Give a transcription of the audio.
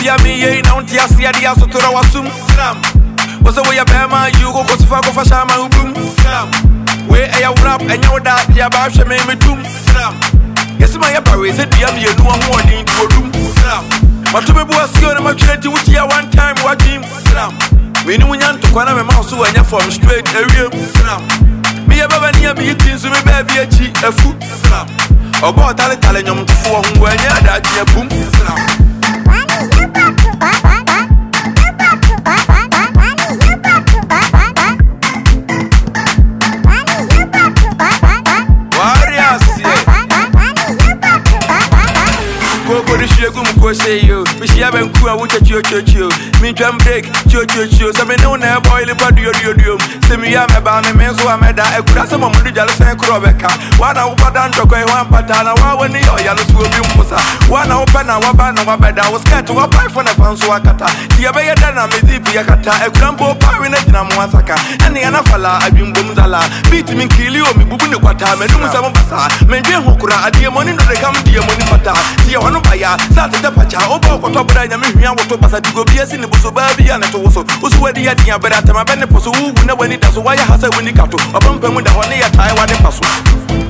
Tia me ye na untia sia dia so to wasum. Was away a bema you go to fuck of a shama boom. Where I rap and you that ya bash me doom. Yes, my upper is it the you no more than to room. But to be was going my charity with you one time what team. Me no one to corner my mouse when you're from straight area. Me a baby near me things to me baby a cheat a foot. About Italian for when you're that year boom. Say you, we see a ben cool with a choo. Me drum break, choo. So me know na boy le body yo. Say me am about me men so am da e kura some mo do say krobeka. One na upa dan toko e one patana wa woni yo ya no so bi mposa. One na upa na wa ba na wa beda was scared to wa fight for na fan so akata. Ti be yeda na me zipi yakata e kura mbo pa we na jina mo asaka. Ene ya na fala abimbo mzala. Beat me kill you me bubu ne kwata me dum sa mo basa. Me dwe hokura adie money no de kam die money pata. Ti ya wonu baya sa te pacha obo ko to bra nya me hwia wo to basa digo bia si ne buso ba bia na to wo so usu wadi ya dia bra ta ma be ne poso wu na wani da so waya hasa wani kato obampa mu da ho ne ya tai wa ne paso